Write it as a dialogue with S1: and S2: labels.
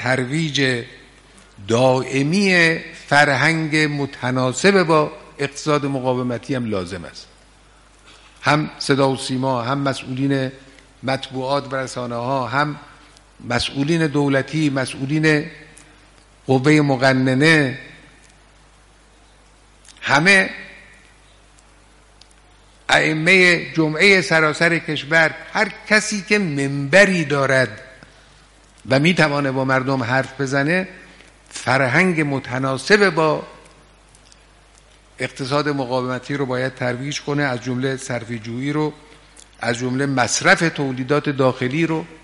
S1: ترویج دائمی فرهنگ متناسب با اقتصاد مقاومتی هم لازم است. هم صدا و سیما، هم مسئولین مطبوعات و رسانه ها، هم مسئولین دولتی، مسئولین قوه مقننه، همه ائمه جمعه سراسر کشور، هر کسی که منبری دارد و میتوانه با مردم حرف بزنه، فرهنگ متناسب با اقتصاد مقاومتی رو باید ترویج کنه، از جمله صرفه‌جویی رو، از جمله مصرف تولیدات داخلی رو